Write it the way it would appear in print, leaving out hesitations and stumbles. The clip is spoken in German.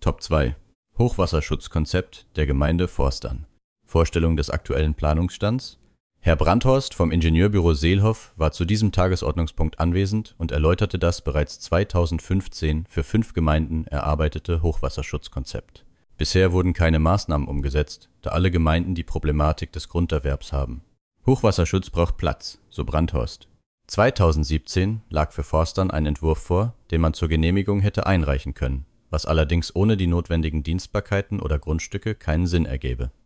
Top 2: Hochwasserschutzkonzept der Gemeinde Forstern. Vorstellung des aktuellen Planungsstands. Herr Brandhorst vom Ingenieurbüro Seelhoff war zu diesem Tagesordnungspunkt anwesend und erläuterte das bereits 2015 für 5 Gemeinden erarbeitete Hochwasserschutzkonzept. Bisher wurden keine Maßnahmen umgesetzt, da alle Gemeinden die Problematik des Grunderwerbs haben. Hochwasserschutz braucht Platz, so Brandhorst. 2017 lag für Forstern ein Entwurf vor, den man zur Genehmigung hätte einreichen können, was allerdings ohne die notwendigen Dienstbarkeiten oder Grundstücke keinen Sinn ergäbe